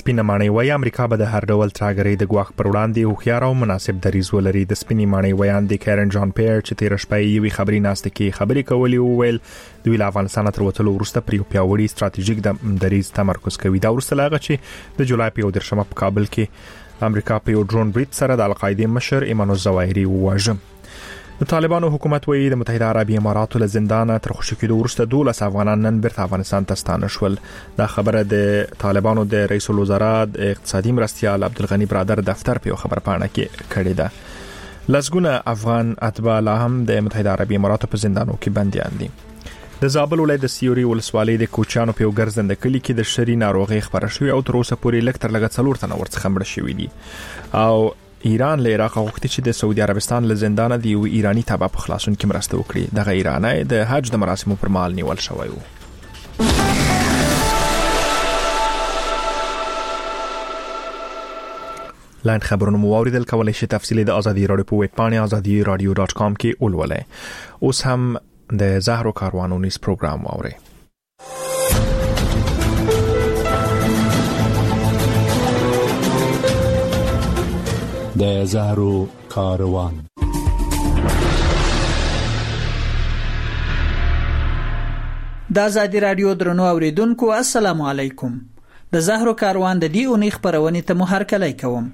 سپینه ماڼۍ وایي امریکا به د هر ډول ترهګرۍ د ګواښ پر وړاندې هوښیار او مناسب دریځ ولري. د سپینې ماڼۍ ویاند کیرن جان پیر چې تیر شپه یوې خبري ناسته کې خبرې کولې وویل دوی له افغانستان تر وتلو وروسته پر یو پیاوړي ستراتیژیک دریځ تمرکز کوي. دا وروسته لاغه چې د جولای په 13 په کابل کې امریکا په یو ډرون برید سره د القاعده مشر ایمان الظواهري وواژه. د طالبانو حکومت وایي د متحده عربي اماراتو له زندانه تر خوشي کېدو وروسته 12 افغانان نن بیرته افغانستان ته ستانه شول. دا خبره د طالبانو د رئیس الوزرا اقتصادي مرستیال عبدالغنی برادر دفتر په خبرپاڼه کې کړې ده. لسګونه افغان اتباع لا هم د متحده عربي اماراتو په زندانو کې بنديان دي. د زابل ولایت د سیوري ولسوالۍ د کوچانو په ګرځنده کلی کې د شری ناروغي خبره شوې او تر اوسه پورې لږ تر لږه 4 تنه ورڅخه مړ شوي دي. او ایران له عراق غوښتي چې د سعودي عربستان له زندانه دی یو ایرانی تابع په خلاصون کې مرسته وکړي. دغه ایرانی د حج د مراسمو پر مهال نیول شوی و. لاین خبرونه مو اوریدل. کولای شئ تفصیلی د ازادي رادیو په ویب پاڼه azadiradio.com کې ولولئ. اوس هم د زهرو کاروانونیز پروګرام واورئ. د زهرو کاروان. د ازادي رادیو درنو اوریدونکو السلام علیکم. د زهرو کاروان د دې اونۍ خبرونه ته مو هرکلی کوم.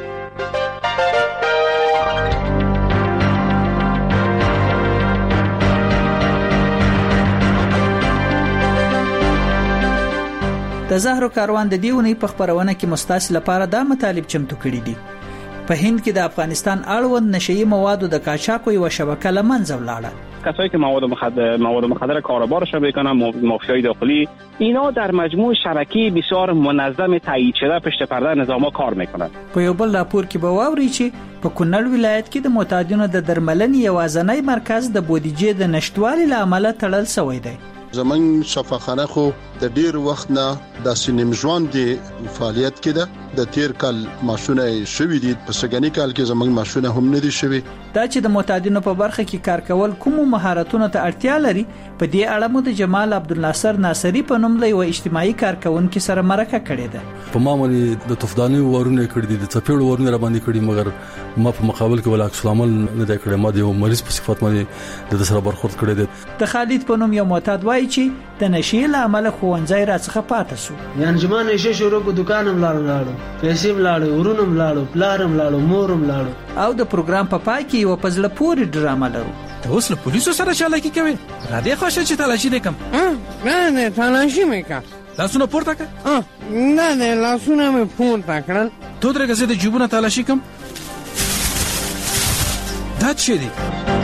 د زهرو کاروان د دې اونۍ په خبرونه کې مستاس لپاره دا مطالب چمتو کړي دي. په هند کې د افغانستان اړوند نشئی موادو د قاچاقو یو شبکه لمنځه ولاړه. کسایی که مواد مخدر کاربارش میکنن مافیای داخلی اینا در مجموع شبکه بسیار منظم تایید شده پشت پرده نظاما کار میکنن. په یو بل راپور کې به واوري چې په کونړ ولایت کې د معتادینو د درملنې یوازینی مرکز د بودیجې د نشټوالي لامل تړل شوی دی. زمون شفاخانه خو د ډیر وخت نه د سینم ژوند دی فعالیت کې ده. د تیر کال ماشونه شوې دي په سګنی کال کې زمون ماشونه هم نه دي شوې. دا چې د معتادینو په برخه کې کار کول کوم مهارتونو ته اړتیا لري په دې اړه مو د جمال عبدالناصر ناصری په نوم له یو اجتماعي کارکونکو سره مرکه کړې ده. په معمولی د تفدانی ورونه کړې دي د چپېړو ورونه را باندې کړې مګر ما په مقابل کې ولا عکس العمل نه دا کړې. ما د یو مریض په صفات باندې د سره برخورد کړې ده. د خالد په نوم یو معتاد وایي چې د نشي له عمل خوونځای راڅخه پاتې شو. یعنی جما نشه شروع کو دکانم لاړو پیسې لاړو ورونم لاړو پلارم لاړو مورم لاړو. او د پروګرام په پای کې یو پزله پوری ډرامه لرو. ته اوس له پولیسو سره چالاکی کوي؟ را دې خوښه چې تلاشي دې کم؟ نه تلاشي مې کا. لاسونه پورته کړه؟ نه لاسونه مې پورته کړل. تو درګه زه د جيبونو تلاشي کوم. دا څه دي؟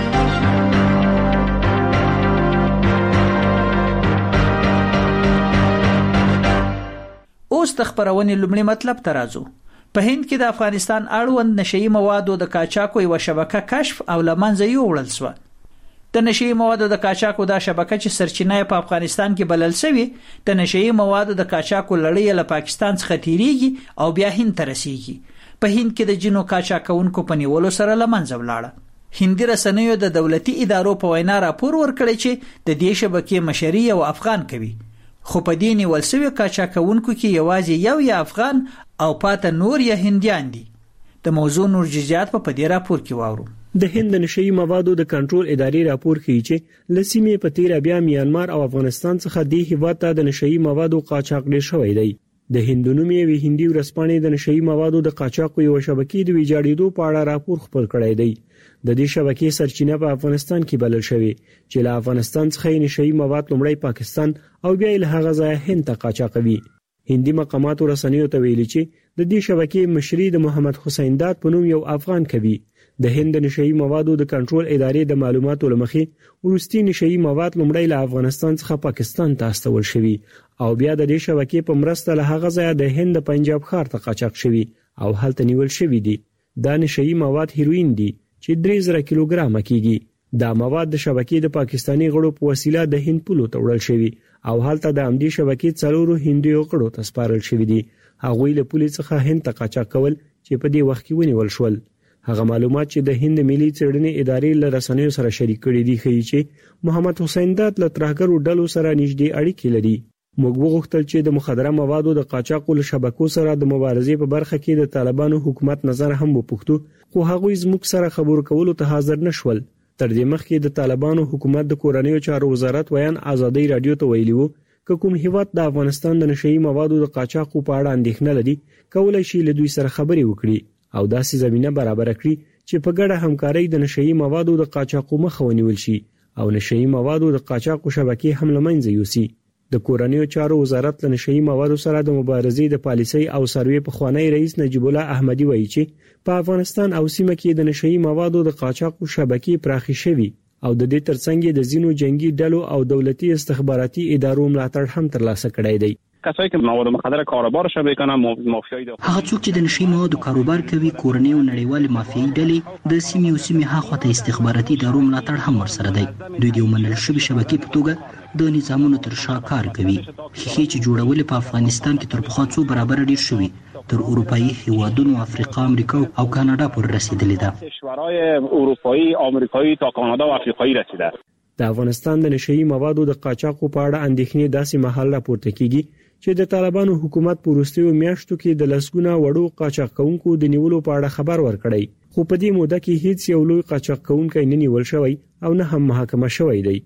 اوس د خبرونې لومړی مطلب ته راځو. په هند کې د افغانستان اړوند نشئی موادو د قاچاقو یو شبکه کشف او لمنځه یوړل شو. د نشئی موادو د قاچاقو د شبکه چې سرچینه په افغانستان کې بلل شوی د نشئی موادو د قاچاقو لړۍ له پاکستان څخه تیریږي او بیا هند ته رسیږي. په هند کې د جنو قاچاقونکو په نیولو سره لمنځه ولاړه. هندي رسنیو د دولتي ادارو په وینا راپور ورکړی چې د دې شبکې مشري یو افغان کوي. خو په دې نیول شوی قاچاقونکو کې یوازې یو یا افغان او پاته نور یا هندیان دي. د موضوع نور جزئیات په دې راپور کې واورو. د هند نشئی موادو د کنټرول ادارې راپور کوي چې لسیمه په تیر بیا میانمار او افغانستان څخه د هیواد ته د نشئی موادو قاچاق ډیر شوی دی. د هندونومي وی هندي ورسپانې د نشئی موادو د قاچاق یو شبکې د ویجاړېدو په اړه راپور خپور کړی دی. د دې شبکې سرچینه په افغانستان کې بلل شوی چې له افغانستان څخه نشئی مواد لومړی پاکستان او بیا له هغه ځای هند ته قاچاقوي. هندي مقاماتو رسنیو ته ویلي چې د دې شبکې مشري د محمد حسین داد په نوم یو افغان کوي. د هند نشئی موادو د کنټرول ادارې د معلوماتو لمخې ورستي نشئی مواد لومړی له افغانستان څخه پاکستان ته استول شوی او بیا د دې شبکې په مرسته له هغه ځای د هند پنجاب ښار ته قاچاق شوی او هلته نیول شوی دي. دا نشئی مواد هیروین دي چې 3000 کیلوګرام کیږي. دا مواد د شبکې د پاکستانی غړو په وسیله د هند پولو ته وړل شوی او هلته د امدی شبکې څلورو هندیو غړو ته سپارل شوی دي. هغوی له پولیس څخه هند ته قاچاق کول چې په دې وخت کې ونیول شول. هغه معلومات چې د هند ملي څېړنې ادارې له رسنیو سره شریک کړي دي ښیي چې محمد حسین داد له ترهګرو ډلو سره نږدې اړیکې لري. موږ وغوښتل چې د مخدره موادو د قاچاق له شبکو سره د مبارزې په برخه کې د طالبانو حکومت نظر هم وپوښتو، خو هغوی زموږ سره خبرو کولو ته حاضر نشول. تر دې مخکې د طالبانو حکومت د کورنیو چارو وزارت ویان ازادي رادیو ته ویلي وو که کوم هیواد د افغانستان د نشئی موادو د قاچاق په اړه اندېښنه لري کولای شي له دوی سره خبرې وکړي او داسې زمينه برابر کړي چې په ګډه همکاري د نشئی موادو د قاچاق مخه ونیول شي او نشئی موادو د قاچاق شبکې هم لمنځه یوسي. د کورنیو چارو وزارت له نشئی موادو سره د مبارزې د پالیسۍ او سروې په خوانی رئیس نجیب الله احمدی وایي چې په افغانستان او سیمه کې د نشئی موادو د قاچاق شبکې پراخي شوي او د دې ترڅنګ د زینو جنگي ډلو او دولتي استخباراتي ادارو ملاتړ هم ترلاسه کړی دی. کسایی که مواد مخدر کاروبارش میکنن مافیایی داخلی هغه څوک چې د نشئی موادو کاروبار کوي کورنۍ او نړیوال مافیایي ډلې د سیمې او سیمې هاخوا استخباراتي ادارو ملاتړ هم ورسره دی. دوی د منل شوی شبکې په توګه د نظامونو تر شا کار کوي. خېخي چې جوړول په افغانستان کې تر پخوا څو برابر ډیر شوی تر اروپאי هیوادونو افریقا امریکا او کاناډا پورې رسیدلې ده. کشورهای اروپایی آمریکایی تا کانادا و افریقایی رسیده. د افغانستان د نشئی موادو د قاچاق په اړه اندېښنې داسې مهال راپورته کیږي چې د طالبانو حکومت په وروستیو میاشتو کې د لسګونه وړو قاچاق کوونکو د نیولو په اړه خبر ورکړی، خو په دې موده کې هیڅ یو لوی قاچاق کوونکی نه نیول شوی او نه هم محاکمه شوی دی.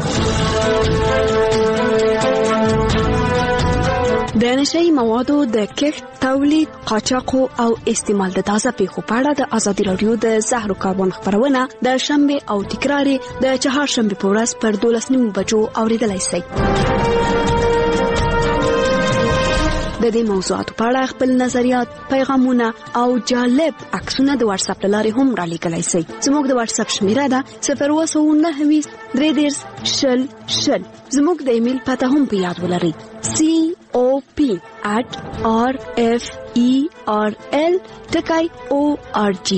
د نشئی موادو د کښت، تولید، قاچاق او استعمال د تازه پیښو په اړه د ازادي رادیو د زهر کاربن خبرونه د شنبه او تکرار د چهارشنبه په ورځ پر 12:30 بجو اوریدلای شئ. د دې موضوعاتو په اړه خپل نظریات، پیغامونه او جالب عکسونه د واتس اپ لارې هم را لیږلای شئ. زموږ د واتس اپ شمیره ده 029 3 0 زموږ د ایمیل پته هم په یاد ولرئ cop@referl.org.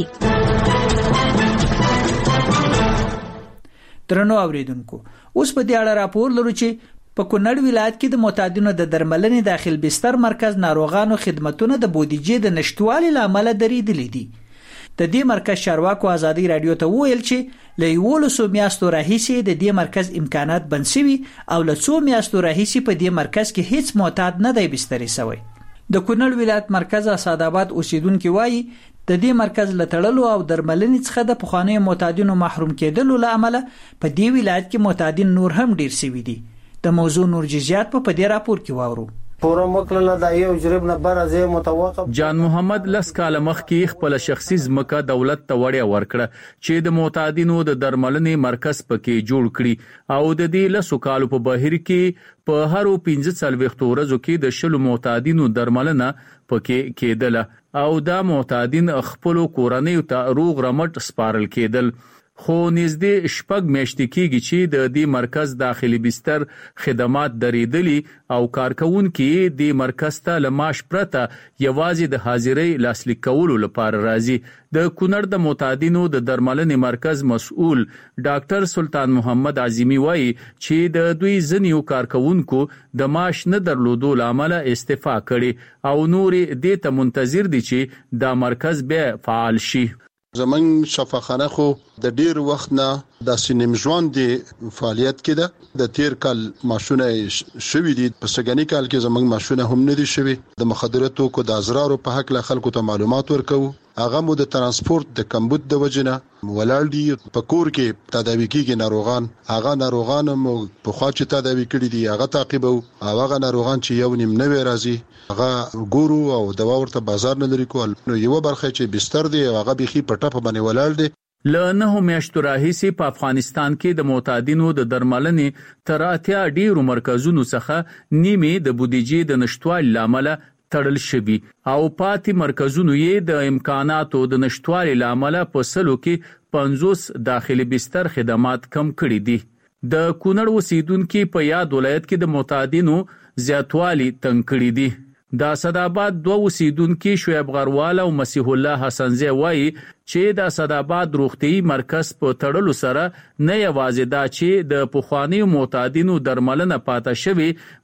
درنو اوریدونکو، اوس په دې اړه راپور لرو چې په کونړ ولایت کې د معتادینو د درملنې داخل بستر مرکز ناروغانو خدماتونه د بودیجې د نشټوالي لامل درېدلې دي. د دې مرکز چارواکو ازادي رادیو ته ویل چې له 11 میاشتو راهیسې د دې مرکز امکانات بنسوي او له 2 میاشتو راهیسې په دې مرکز کې هیڅ معتاد نه دی بسترې شوی. د کونړ ولایت مرکز اسعدآباد اوسیدونکو وایي د دې مرکز لټړلو او درملنې څخه د پخواني معتادینو محروم کېدلو لامل په دې ولایت کې معتادین نور هم ډیر شوي دي. د موضوع نور جزئیات په دې راپور کې واورو. پورم وکړه د یو جرب نه برازه متوقف جان محمد لس کال مخکې خپل شخصي ځمکه دولت ته وړیا ورکړه چې د معتادینو د درملنې مرکز پکې جوړ کړي او د دې لسو کالو په بهیر کې په هرو 15 ورځو کې د شلو معتادینو درملنه پکې کېدله او دا معتادین خپل کورنۍ ته روغ رمټ سپارل کېدل. خو نږدې شپږ میاشتې کېږي چې د دې مرکز داخلي بستر خدمات درېدلي او کارکونکو د مرکز ته لماش پرته یوازې د حاضرۍ لاسلیک کولو لپاره راځي. د کونړ د معتادینو د درملنې مرکز مسؤل ډاکټر سلطان محمد عظیمی وایي چې د دوی ځینیو کارکونکو د معاش نه درلودو لامل استعفا کړي او نور دې ته منتظر دي چې دا مرکز بیا فعال شي. زمون شفاخانه خو د ډیر وخت نه د سینم ژوند دی فعالیت کې ده. د تیر کال ماشونه شوي دي، په سګنی کال کې زمون ماشونه هم نه دي شوي. د مخدراتو کو د ازرارو په حق له خلکو ته معلومات ورکو. هغه مو د ترانسپورت د کمبود د وجنه ولال دي په کور کې تداوی کیږي ناروغان. هغه ناروغان مو په خوا چې تداوی کړي دي هغه تعقیبو. هغه ناروغان چې یو نیم نه راځي هغه ګورو او دوا ورته بازار نه لري کول. نو یو برخه چې بستر دی هغه بيخي پټه په باندې ولال دي. له 9 میاشتو راهیسې په افغانستان کې د معتادینو د درملنې تر 80 ډیرو مرکزونو څخه نیمه د بودیجې د نشټوالي لامل تړل شوی او پاتې مرکزونو یې د امکاناتو د نشټوالي لامل په سلو کې 50 داخلي بستر خدمات کم کړي دي. د کونړ اوسیدونکو په یاد ولایت کې د معتادینو زیاتوالی تنګ کړي دي. د اسعدآباد دوه اوسیدونکو شعیب غروال او مسیح الله حسنزی وایي چې د اسعدآباد روغتي مرکز په تړلو سره نه یوازې دا چې د پخوانیو معتادینو درملنه پاتې شوی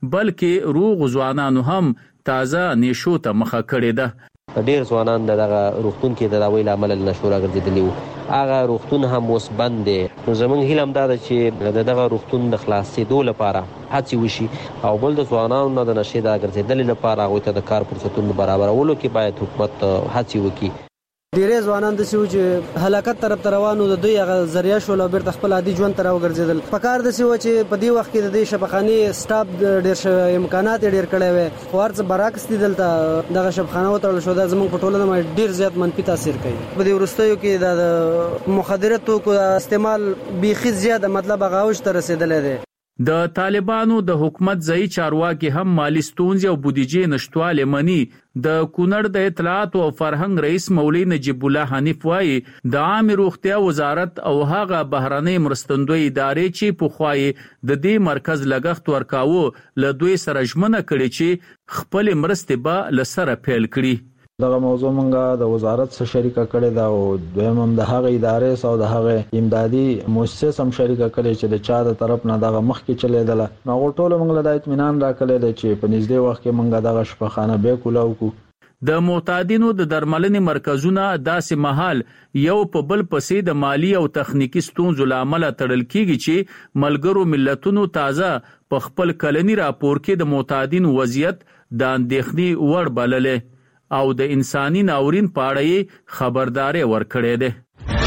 بلکې روغ ځوانانو هم تازه نشو ته مخه کړې ده. ډیر ځوانان دغه روغتون کې د داوی لامل نشو راګرځیدلی وو هغه روغتون هم اوس بند دی. نو زمونږ هیله هم دا ده چې دغه روغتون د خلاصېدو لپاره هڅې وشي او بل د ځوانانو نه د نشې د ګرځېدلې لپاره هغوی ته د کار فرصتونو برابرولو کې باید حکومت هڅې وکړي. ډیرې ځوانان د سیو چې هلاکت طرف ته روانو د دوی هغه ذریعہ شول او بیرته خپل عادي ژوند ته راوګرځیدل. په کار د سیو چې په دې وخت کې د دې شبخاني سټاف ډیر شوی امکانات ډیر کړي وي خو ارڅ برعکس دي دلته دغه شبخانه وتړل شو دا زموږ په ټولنه باندې ډیر زیات منفي تاثیر کوي. په دې ورستیو کې د مخدره توکو استعمال بیخي زیاته مطلب هغه اوج ته رسیدلې ده. د طالبانو د حکومت ځای چارواکي هم مالی ستونزې او بودیجې نشټواله مني. د کونړ د اطلاعات او فرهنګ رئیس مولوی نجیب الله حنیف وايي د عام روغتیا وزارت او هغه بهرنۍ مرستندوی ادارې چې په خوای د دې مرکز لګښت ورکاوه له دوی سره ژمنه کړي چې خپل مرستې به لسره پیل کړي. دغه موضوع مونږه د وزارت سره شریکه کړې ده او دویم هم د هغه ادارې او د هغه امدادي مؤسسه هم شریکه کړې چې د چا د طرف نه دغه مخ کې چلیدله. نو ټول مونږ له اطمینان راکړل چې په نږدې وخت کې مونږه دغه شفاخانه به کولاو کو. د معتادینو د درملنې مرکزونه داسې محل یو په بل پسې د مالی او تخنیکی ستونزو لامل تړل کیږي چې ملګرو ملتونو تازه په خپل کلنی راپور کې د معتادینو وضعیت د اندېښنې وړ بللې او د انساني ناورین په اړه خبرداري ورکړې ده.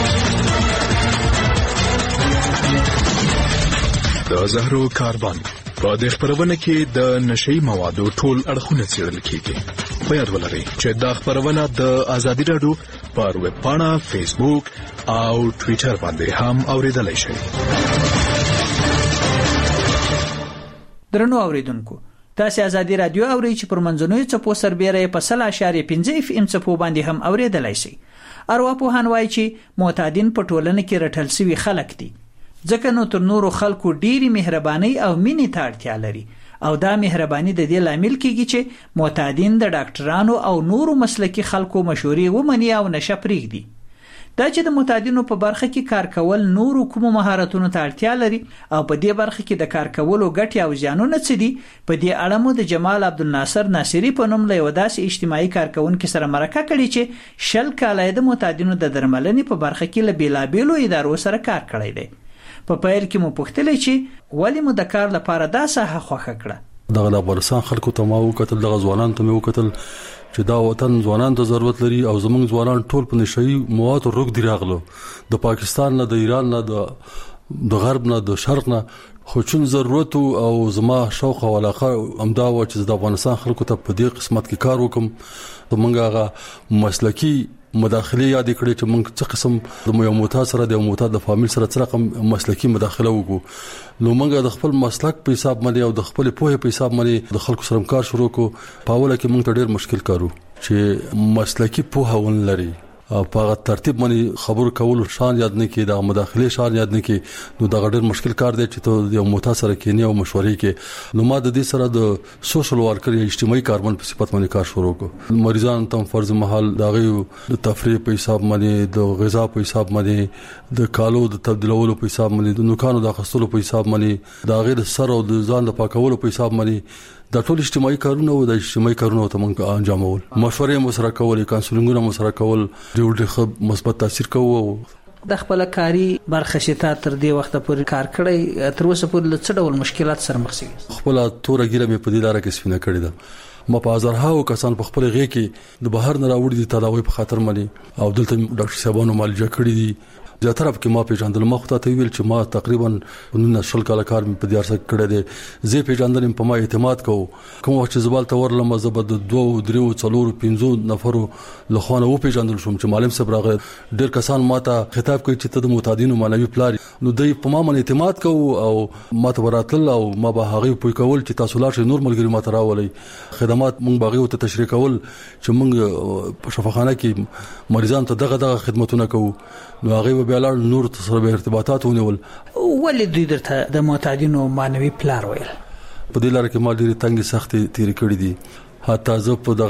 د زهرو کاروان په دې خبرونه کې د نشئی موادو ټول اړخونه څېړل کیږي. په یاد ولرئ چې دا خبرونه د ازادي رادیو پر ویب پاڼه، فیسبوک او ټوئیټر باندې هم اوریدلای شئ. درنو اوریدونکو تاسو ازادي رادیو اورئ چې پر منځنوي چپو سربېره په 0.5 FM چپو باندې هم اوریدلای شئ. ارواپوهان وایي چې معتادین په ټولنه کې رټل شوي خلک دي ځکه نو تر نورو خلکو ډېری مهرباني او مینې ته اړتیا لري او دا مهرباني د دې لامل کیږي چې معتادین د ډاکټرانو او نورو مسلکي خلکو مشورې ومني او نشه پرېږدي. دا چې د معتادینو په برخه کې کار کول نورو کوم مهارتونو ته اړتیا لري او په دې برخه کې د کار کولو ګټې او زیانونه څه دي په دې اړه مو د جمال عبدالناصر ناصری په نوم له یو داسې اجتماعي کارکونکو سره مرکه کړې چې 10 کاله د معتادینو د درملنې په برخه کې له بیلابیلو ادارو سره کار کړی دی. په پیل کې مو پوښتلې چې ولې مو د کار لپاره دا ساحه خوښه کړه. دغه د افغانستان خلکو ته ما وکتل دغه ځوانان ته مې وکتل چې دا وطن ځوانان ته ضرورت لري او زموږ ځوانان ټول په نشئی موادو روغ دی راغلو د پاکستان نه د ایران نه د غرب نه د شرق نه خو چون ضرورت او زما شوق او علاقه امدا و چې د افغانستان خلکو ته په دې قسمت کې کار وکم. زمونږه مسلکی مداخله یاد کړی چې موږ څه قسم د یو معتاد سره د معتاد د فامیل سره څه رقم مسلکی مداخله وکړو. نو موږ د خپل مسلک په حساب باندې او د خپل پوهه په حساب باندې د خلکو سره کار شروع کو. په اوله کې موږ ته ډیر مشکل کارو چې مسلکی پوهه ون لري او په ترتیب باندې خبر کول شان یاد نه کې د مداخله شان یاد نه کې. نو دا ډېر مشکل کار دی چې ته یو معتاد سره کې نه او مشورې کې. نو ما د دې سره د سوشل ورکر یا اجتماعي کاربن په صفت باندې کار شروع کو. مریضان تم فرض محل دا غي د تفریح په حساب باندې د غذا په حساب باندې د کالو د تبدیلولو په حساب باندې د نوکانو د خستلو په حساب باندې دا غي د سر او د ځان د پاکولو په حساب باندې دا ټول اجتماعي کارونه او د اجتماعي کارونه ته موږ انجامول. مشورې مو سره کول، کانسلینګونه مو سره کول، ډېر مثبت تاثیر کوو. د خپل کاری برخه شته تر دې وخت پورې کار کړی تر اوسه پورې له څه ډول مشکلات سره مخ شوی؟ خپل تور ګیره مې په دې لار کې سپینه کړې ده. ما په هزارهاو کسان په خپل غې کې د بهر نه راوړي دي تداوی په خاطر باندې او دلته ډاکټر صاحبانو معالجه کړې دي. زه طرف کې ما پیژندل ما خو ته ویل چې ما تقریبا 19 کال کار په دیار سره کړی دی. زه پیژندل په ما اعتماد کوم وخت چې زبال تور لمه زبد 2 3 4 5 نفرو لخوانه و پیژندل شوم چې معلم صاحب راغی. ډېر کسان ما ته خطاب کوي چې ته د معتادینو معنوي پلار. نو دوی په ما باندې اعتماد کوي او ما ته وراتل او ما به هغه پوي کول چې تاسو لا شي نور ملګری ما ته راولي. خدمات مونږ باغي ته تشریح کول چې مونږ په شفاخانه کې مریضان ته دغه خدماتونه کوو. نو هغه به لاړ نور سره به ارتباطات ونیول. ولې دوی درته د معتادینو مانوي پلار ویل؟ په دې لار کې ما ډېری تنګي سختي تیر کړې دي. حتی زه په دغه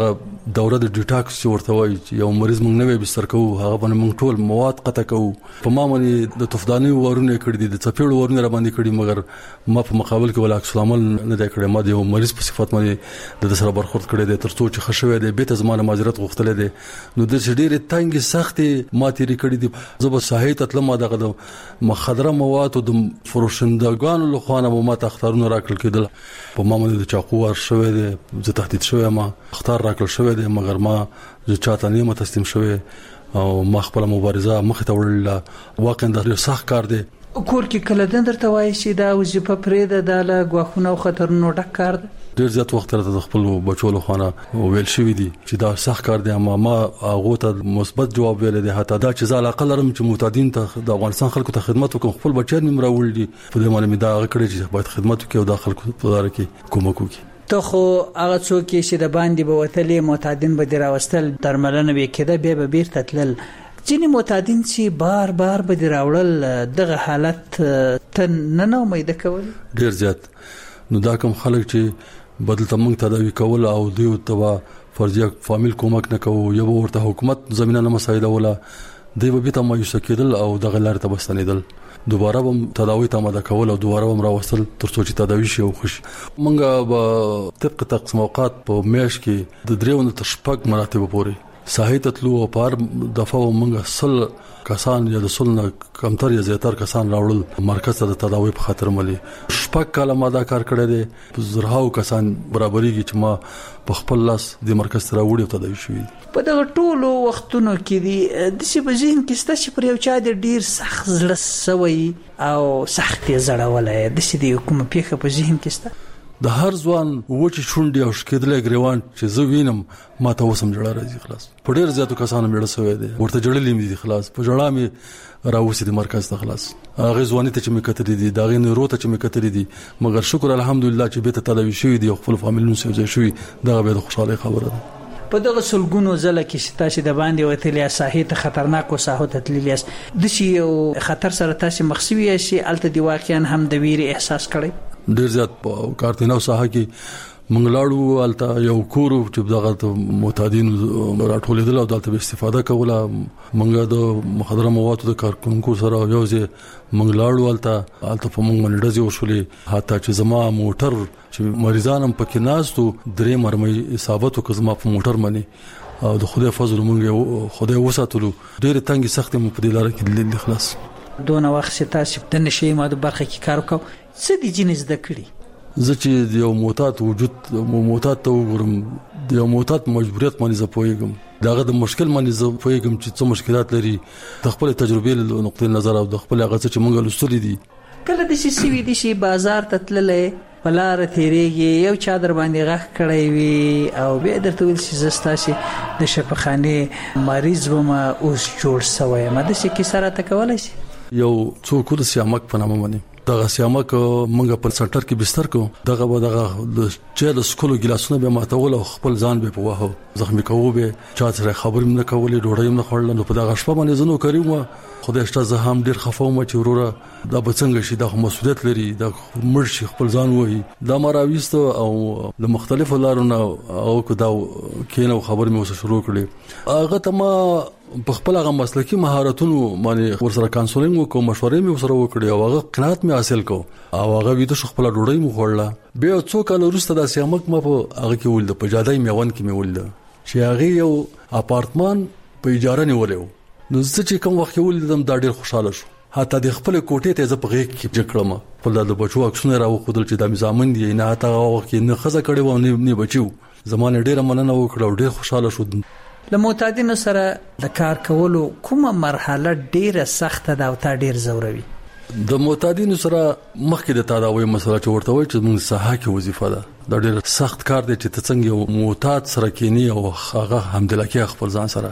دوره د ډیټاکس ورته وایي چې یو مریض موږ نه بستر کوو هغه باندې موږ ټول مواد قطع کوو په ما باندې د تفداني ورونه کړی دي د چپېړو ورونه را باندې کړی مګر ما په مقابل کې ولا عکس العمل نه دی کړی ما د یو مریض په صفت باندې د سره برخورد کړی دی ترڅو چې خښوي دی به ته زمانه معذرت غوښتل دي نو د ډېرې تنګ سختي ما تیری کړی دي زب صحیح تطلم دغه د مخدره مواد او د فروشندگانو له خوانه ما تختارونه راکړل کېدل په ما باندې د چاقو ور شوی دی زه تهدید شوی ما اختار راکړل شوی دی مګر ما زه چاته نه تسلیم شوی او ما خپل مبارزه مخ ته وړل واقعا د سخت کار دی کور کې کله درته وایي چې دا وظیفه پرې ده د غواخونو او خطرونو ډک کار ده ډیر زیات وخت راته د خپل بچو له خوانه ویل شوی دی چې دا سخت کار دی اما ما هغه ته مثبت جواب ویل دی حتی دا چې زال عقل لرم چې معتادین ته د افغانستان خلکو ته خدمت وکم خپل بچی نیم راول دي په دې معنی دا کړی چې باید خدمت وکړو د خلکو په لار کې کومک وکړي ته خو هغه څوک چې د باندې به وتلې معتادین به دراوستل درملنه به کېده به بیرته تلل ځینې معتادین چې بار بار به دراوړل دغه حالت ته نه امید کول ډیر زیات نو دا کوم خلک چې بدل تمنګ تداوی کول او دیو تبا فرضیه فامیل کومک نه کوو یو ورته حکومت زمينه نه مسایده ولا دی به ته مایوس کېدل او دغه لار ته بستنیدل دوباره هم تداوی ته ماده کول او دوباره هم راوستل ترڅو چې تداوی شي او خوش مونږه به طبق تقسیم اوقات په میش کې د دریو تر شپږ مراتب پورې صحیح تطلو او پار دفعه مونږه سل کسان یا د سلنه کمتر یا زیاتر کسان راوړل مرکز ته د تداوی په خاطر ملي شپږ کاله ما دا کار کړی دی زرهاو کسان برابرېږي چې ما په خپل لاس د مرکز ته راوړی تداوی شوی په دغه ټولو وختونو کې دي د سی په ذهن کې ستاسو پر یو چا د ډیر سخت زړه سوی او سخت زړولای د سی د کومه پیخه په ذهن کې ستاسو د هر ځوان وچی شونډي او شکېدلې ګریوان چې زه وینم ما ته وسم جوړه راځي خلاص په ډیر زیاتو کسانو میړه سوی دی ورته جوړلې مې دي خلاص په جوړه مې راوسی د مرکز ته خلاص هغه ځواني ته چې مې کترې دي داغه نه روته چې مې کترې دي مګر شکر الحمدلله چې به ته تداوی شوی دی خپل فامیلونو سره ځای شوی دا به د خوشاله خبره ده په دغه سلګونو ځله کې ستاسو د باندې وتلیا صحیح ته خطرناک او ساحو ته تللیاس د شي یو خطر سره تاسو مخسوي شي الته دی واقعا هم د ویری احساس کړی ډیر زیات په کارتینو ساحه کې منګلاړو الته یو کورو چې دغه معتادین راټولېدل او دلته استفاده کوله منګه د مخدره موادو د کارکونکو سره یو ځای منګلاړو الته په منګ باندې ډزې وشولې حتی چې زما موټر چې مریضان هم پکې ناستو درې مرمۍ اصابت وکړ زما په موټر باندې او د خدای فضل مونږ خدای وساتلو ډېر تنګي سخت مو په دې لار کې خلاص دونه وخت تاسو د نشي ماده برخه کې کار وکاو څه دي جنس د کړی زه چې د یو معتاد وجود معتاد ته وګورم د یو معتاد مجبوریت باندې زه پوهیږم داغه د مشکل باندې زه پوهیږم چې څه مشکلات لري د خپل تجربې له نقطې نظر او د خپل هغه چې موږ لوستلې دي کله د سی وی دي شي بازار ته تللې بلاره تیریږي یو چا در باندې غږ کړی وي او به درته ویل چې زستاسي د شفاخانه مریض ومه اوس جوړ سوی ما د شي سره تکولای شي یو څوک د سیامک په نامه باندې دغه سیامک منګه په سنټر کې بستر کو دغه د چا د سکولو ګلاسونه به ماتول او خپل ځان به په واه زخمی کوو به چا سره خبرې نه کولې ډوړې نه خورل نو په دغه شپه باندې زنو کړیو خدای شته زه هم ډیر خفاوم چې وروره دا بڅنګ شي د مسؤلیت لري د مرشي خپل ځان وایي دا مراويست او د مختلفو لارونو او کو دا کینو خبر مې وسه شروع کړې هغه ته ما په خپل هغه مسلکی مهارتونو باندې ورسره کانسولینګ وکړو مشورې مې ورسره وکړې او هغه قناعت مې حاصل کو او هغه ویده خپل ډوډۍ مو خورله به څو کال وروسته د سیامک ما په هغه کې ولده په جادای میوان کې مې ولده چې هغه یو اپارټمان په اجاره نیولیو نو چې کوم وخت ولدم دا ډیر خوشاله شو حتی د خپل کوټې ته ز په غیږ کې جکړم په د بچو عکسونه راو خدل چې د مزامن دی نه حتی وخت نه خزه کړي و نه بچو زمانه ډیره مننه وکړه ډیر خوشاله شو له معتادینو سره د کار کولو کومه مرحله ډیره سخته ده او تا ډیر زوروي د معتادینو سره مخکې د تداوی مسله چې ورته وایي چې موږ صحه کې وظیفه ده دا ډیر سخت کار دی چې څنګه یو معتاد سره کینی او هغه حمدلله خپل ځان سره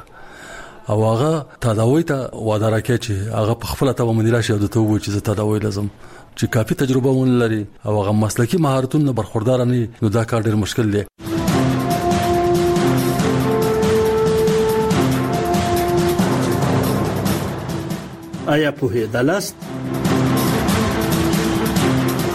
او هغه تداوی ته وعده راکړي چې هغه په خپل ته باندې راشي او ته وایي چې تداوی لازم چې کافي تجربه ون لري او هغه مسلکی مهارتونه برخوردار نه نو دا کار ډیر مشکل دی آیا په دلاست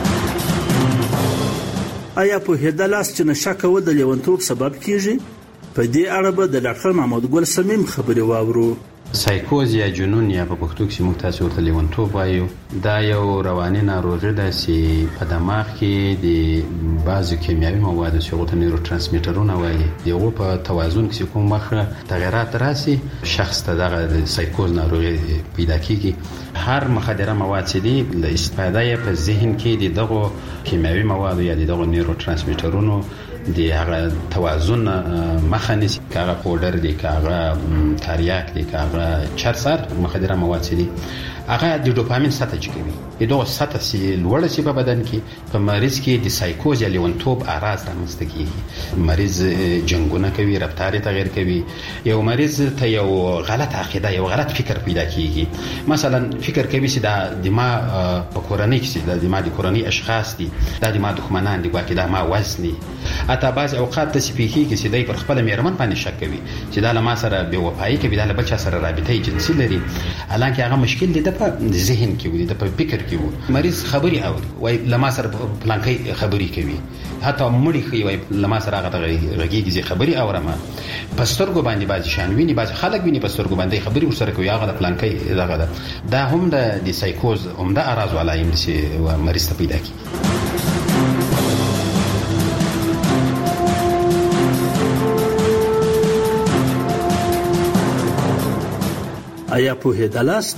آیا په دلاست چې نشه کول د لیونتوب سبب کیږي په دې اړه به د ډاکټر محمود ګل صمیم خبرې واورو. سایکوز یا جنون یا په پښتو کې موږ تاسو ورته لیونتوب وایو، دا یو رواني ناروغي ده چې په دماغ کې د بعضو کیمیاوي موادو چې هغه ته نیورو ترانسمیټرونه وایي دغه په توازن کې کوم مخه تغیرات راسي، شخص ته دغه سایکوز ناروغي پیدا کیږي. هر مخدره مواد چې دي له استفاده په ذهن کې دغه کیمیاوي مواد یا دغه نیورو ترانسمیټرونو د هغه توازن مخه نیسي، کاغه پودر دی، کاغه تریاک دی، کاغه چرسر مخدره مواد دي، هغه د ډوپامین سطح چکوي. دغه سطح چې لوړ شي په بدن کې په مریض کې د سایکوز یا لیونتوب اعراض رامنځته کیږي. مریض جنګونه کوي، رفتار تغییر کوي، یو مریض ته یو غلط عقیده، یو غلط فکر پیدا کیږي. مثلا فکر کوي چې د دماغ په کورنۍ کې د دماغ د کورنۍ اشخاص دي، د دماغ دښمنان دي، واکې د ما وزني. اته بعض اوقات د سپیکی کې چې دای پر خپل میرمن باندې شک کوي چې دا له ما سره بے وفایي کوي، دا له بل چا سره رابطه جنسي لري، حالانکه هغه مشکل دی په ذهن کې وي، د په فکر کې وي. مریض خبري اوري وای لما سره پلانکي خبري کوي، حتی مړی خي وای لما سره هغه غږیږي خبري اورم. پسترګو باندې باز شان ویني، باز خلک ویني پسترګو باندې خبري ورسره کوي، هغه د پلانکي دغه دا هم د سایکوز هم د اراز ولایم چې مریض ته پیدا کی. آیا پوهېدلاست؟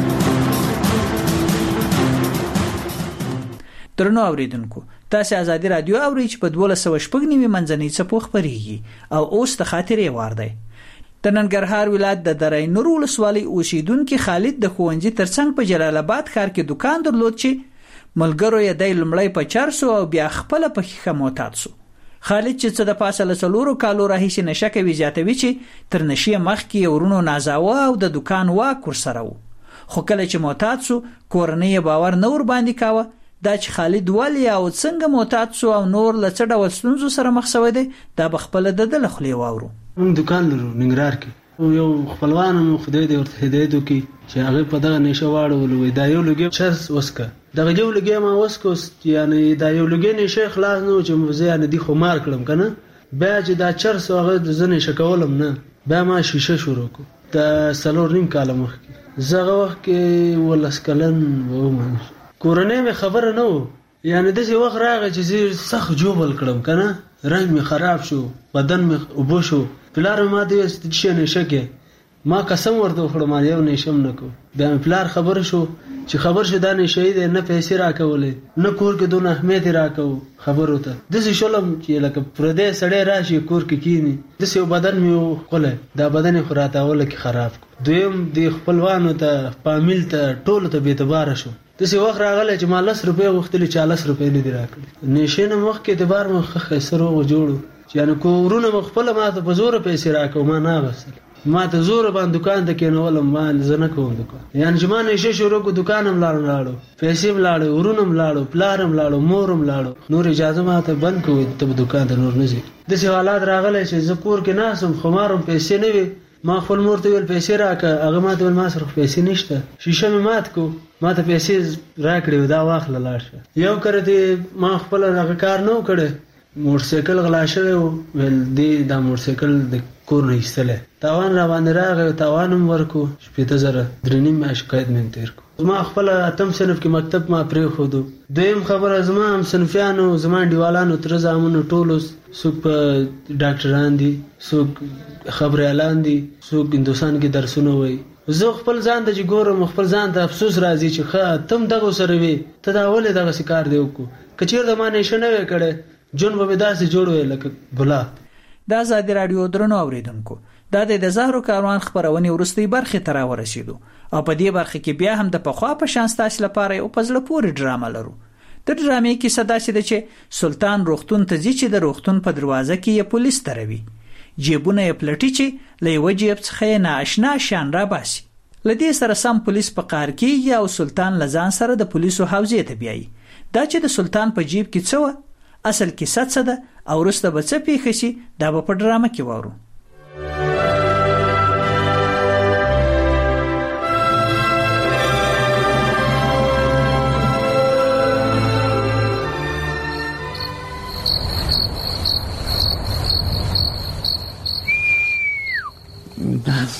درنو اوریدونکو، تاسو ازادي رادیو اورئ چې په 1290 منځنۍ څپو خبريږي او اوس د خاطرې وار دی. د ننګرهار ولایت د درې نور ولسوالۍ اوسیدونکو خالد د خوندې ترڅنګ په جلال آباد ښار کې دکان درلود چې ملګرو یې د لمړی په 400 او بیا خپل په خښه معتاد شو. خالد چې څه د پاسه لسلورو کالو راهیسې نشه کوي زیاتوي چې تر نشې مخکې ورونو نازاوه او د دکان واک ورسره و، خو کله چې معتاد شو کورنۍ باور نه ور باندې کاوه. دا چې خالد ولی او څنګه معتاد شو او نور له څه ډول ستونزو سره مخ شوی دی دا به خپل د خولې واورو. موږ دکان لرو ننګرهار کې، او یو خپلوان مو خدای دې ورته هدایت وکړي چې هغه په دغه نشه واړول وي دا یو لګي چرس وسکه دغه یو لګي ما وسکوس، یعنی دا یو لګي نشه خلاص نه چې مزه یعنی دی خو مار کړم کنه، بیا چې دا چرس هغه د زنه شکولم نه، بیا ما شیشه شروع کو د سلور نیم کال مخکې. زغه وخت کې ولسکلن و کورنۍ مې خبره نه و، یعنی داسې وخت راغی چې زه سخت جوبل کړم کنه، رنګ مې خراب شو، بدن مې اوبه شو. پلار ما دې چې نشه کې ما قسم ورته وخړم یو نشم نه کو. بیا پلار خبر شو چې خبر شو دا نشه دې نه پیسې راکولې نه کور کې دونه اهمیت راکو خبر وته داسې شولم چې لکه پردې سړی راشي کور کې کینی داسې بدن مې قله دا بدن خراتاول کې خراب. دویم د خپلوانو ته فامیل ته ټول ته به اعتبار شو. داسې وخت راغلی چې ما 10 روپۍ غوښتلې 40 روپۍ نه دي راکړي. نشه نه مخکې اعتبار مې ښه سره جوړو چې یعنی کورونه مې خپله ما ته په زوره پیسې راکړو، ما نه اخیستل، ما ته زوره باندې دکان ته کېنولم، ما زه نه کوم دکان. یعنی چې ما نشه شروع کړو دکان هم لاړو، پیسې هم لاړو، ورونه هم لاړو، پلار هم لاړو، مور هم لاړو، نور اجازه ما ته بند کړو ته دکان ته نور نه ځي. داسې حالات راغلی چې زه کور کې ناست یم، خمار هم پیسې نه وي. ما خپل مور ته ویل پیسې راکړه، هغه ما ته ویل ما سره پیسې نشته. شیشه مې مات کو، ما ته پیسې راکړې دا واخله لاړ شه. یو کړه ما خپل هغه کار نه کړی، موټرسایکل غلا شوی و، ویل دی دا موټرسایکل د کور نه ایستلی، تاوان را باندې راغی، تاوان هم ورکو 15,000 درنیم مې شکایت مې تیر کو. زما خپل 8م صنف کې مکتب ما پرېښودو. دویم خبره زما هم صنفیانو زما انډیوالانو تر زامنو ټولو څوک په ډاکټران دي، څوک خبریالان دي، څوک هندوستان کې درسونه وایي. زه خپل ځان ته چې ګورم خپل ځان ته افسوس راځي چې ښه تم دغه سره وي، ته دا ولې دغسې کار دی وکړو، که چېرته ما نشه نه وی کړی جون به مې داسې جوړ وی لکه ګلاب. دا ازادي راډیو درنو اوریدونکو، دا د زهرو کاروان خبرونې وروستۍ برخې ته راورسېدو او په دې برخه کې بیا هم د پخوا په شان ستاسو لپاره یو په زړه پورې ډرامه لرو. د ډرامې کیسه داسې ده چې سلطان روغتون ته ځي چې د روغتون په دروازه کې یې پولیس دروي، جیبونه یې پلټي چې له یوه جیب څخه یې نااشنا شیان راباسي. له دې سره سم پولیس په قهر کېږي او سلطان له ځان سره د پولیسو حوزې ته بیایي. دا چې د سلطان په جیب کې څه وه، اصل کیسه څه ده او وروسته به څه پیښه شي، دا به په ډرامه کې واورو.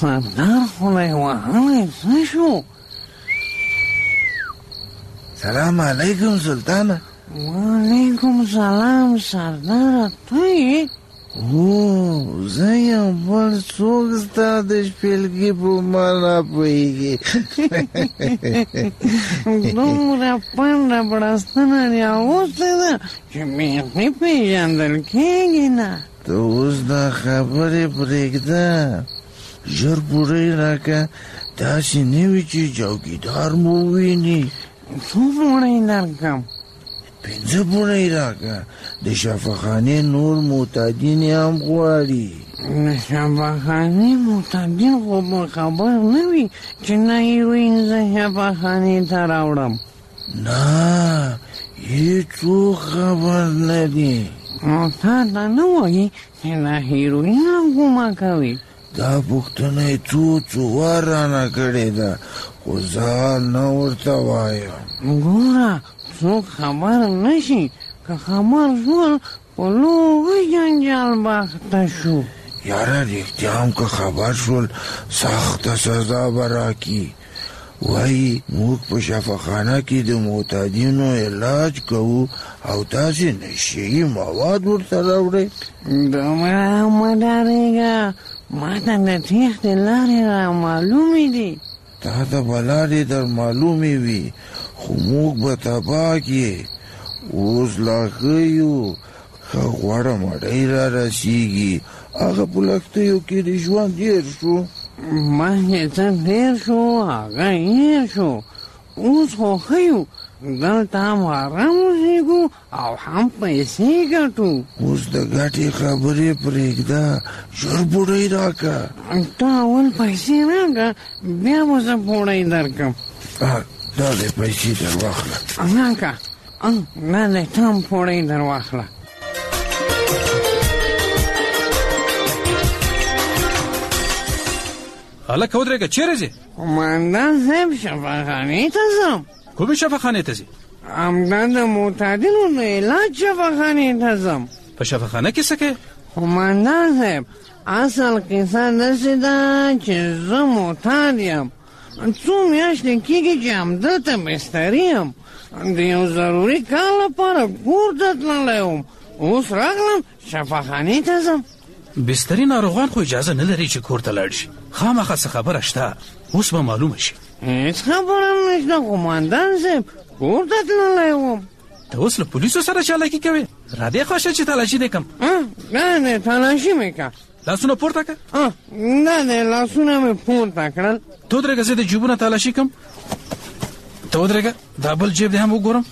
سردار خدای وهلی څه شو؟ سلام علیکم سلطانه. وعلیکم سلام سردار، ته یې؟ او زه یم، بل څوک ستا د شپېلګي په معنا پوهېږي. دومره پنډه بړستنه دې اغوستې ده چې بیخي پېژندل کېږي نه. ته اوس دا خبرې پرېږده، ژر پوړی راکه، داسې نه وي چې چوکیدار مو وویني. څو پوړی درکړم؟ 5 پوړی راکه، د شفاخانې نور معتادین هم غواړي. د شفاخانې معتادین خو به خبر نه وي چې نه هیروین زه شفاخانې ته راوړم. نه، هېڅوک خبر نه دي. نو تا ته نه وایي چې د هیروین هم ګومه کوي؟ دا پوښتنه یې څو وار رانه کړې ده، خو زه نه ورته وایم. ګوره څوک خبر نه شي، که خبر شول په لوی جنجال باخته شو. یاره رښتیا هم که خبر شول سخته سزا به راکړي. وایي موږ په شفاخانه کې د معتادینو علاج کوو او تاسې نشهیي مواد ورته راوړئ. دومره مه ډارېږه، ما ته د تېښتې لارې را معلومې دي. تا ته به لارې در معلومې وي، خو موږ به تباه کړې. اوس لا ښه یو، ښه غوړه مړۍ را رسېږي. هغه په لښتیو کې د ژوند هېر شو. مخکې څه تېر شو هغه هېر شو، اوس خو ښه یو، دلته هم آرام اوسېږو او هم پیسې ګټو. اوس د ګټې خبرې پرېږده، ژر پوړی راکه. ته اول پیسې راکه، بیا به زه پوړی درکړم. دا دی پیسې در واخله. راکه، دا دی ته هم پوړی در واخله. هلکه ودرېږه، چېرې ځې؟ قومندان صاحب شفاخانې ته ځم. کومې شفاخانې ته ځې؟ همدا د معتادینو د علاج شفاخانې ته ځم. په شفاخانه کې څه کوې؟ قومندان صاحب اصل قصه داسې ده چې زه معتاد یم، څو میاشتې کېږي چې همدلته بستري یم، د یو ضروري کار لپاره کور ته تللی وم، اوس راغلم شفاخانې ته ځم. بستري ناروغان خو اجازه نه لري چې کور ته لاړ شي. خامخا څه خبره شته، اوس به معلومه شي. هېڅ خبره نشته قومندان صاحب، کور ته تللی وم. ته اوس له پولیسو سره چالاکي کوې؟ را دې خوښه چې تلاشي دې کړم. نه تلاشي مې کړه. لاسونه پورته کړه. نه لاسونه مې پورته کړل. ته ودرېږه، زه د جیبونه تلاشي کړم. ته ودرېږه، دا بل جیب دې هم وګورم.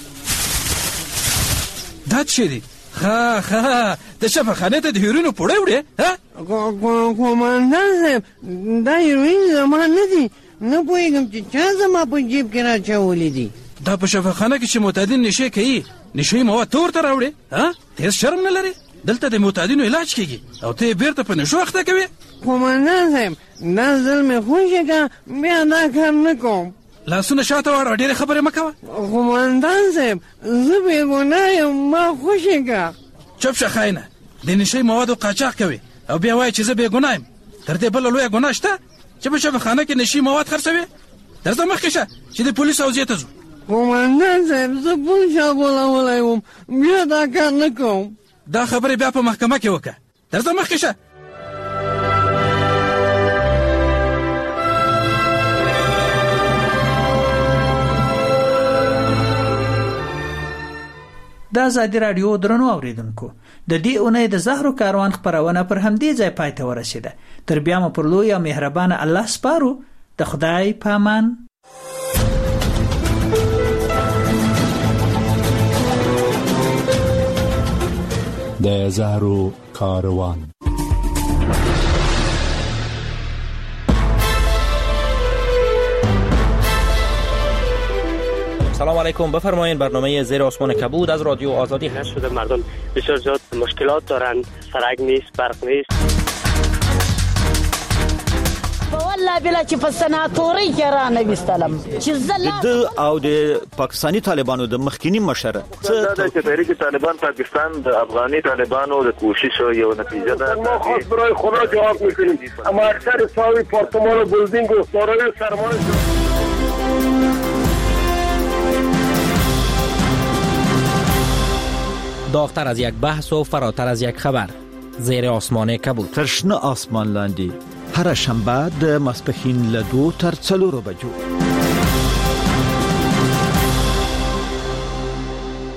دا څه دی؟ ها د شفاخانې ته د هیروینو پوړی وړې؟ قومندان صاحب دا هیروین زما نه دي، نه پوهېږم چې چا زما په جیب کې راچولي دي. دا په شفاخانه کې چې معتادین نشې کوي، نشهیي مواد ته ورته راوړې؟ ته هېڅ شرم نه لرې؟ دلته د معتادینو علاج کېږي او ته یې بېرته په نشو اخته کوې. قومندان صاحب دا ځل مې خوښه کړه، بیا دا کار نه کوم. لاسونه شاته واړوه، ډېرې خبرې مه کوه. قومندان صاحب زه بېګناه یم، ما خوښه کړه. چپ شه خاینه، د نشهیي موادو قاچاق کوې او بیا وایې چې زه بېګناه یم. تر دې بله لویه ګناه شته چې په شفاخانه کې نشهیي مواد خرڅوې؟ درځه مخکې شه چې د پولیسو حوزې ته ځو. قومندان صاحب زه پول شا غولولی وم، بیا دا کار نه کوم. دا خبرې بیا په محکمه کې وکړه. درځه مخکې شه. د ازادي راډیو درنو اوریدونکو، د دې اونۍ د زهرو کاروان خپرونه پر همدې ځای پای ته ورسېده. تر بیا مو پر لوی او مهربانه الله سپارو. د خدای په امان. د زهرو کاروان. سلام علیکم، بفرمایید. برنامه زیر آسمان کبود از رادیو آزادی هست. شده مردم بسیار زیاد مشکلات دارند، سرک نیست، برق نیست. والله بلا چې په سناتوري کې را نه وستلم چې زلا د او د پاکستانی طالبانو د مخکینی مشر دا چې تحریک طالبان پاکستان د افغاني طالبانو د کوشش یو نتیجه ده ما خاص برای خدا جواب میکنیم اما اکثر ساوی پارتمان و بلدینگ و سارای سرمایه داغتر از یک بحث و فراتر از یک خبر. زیر آسمان کبود. ترشنه آسمان لاندی. هر شنبه د ماسپښین له 2 تر 4 بجو.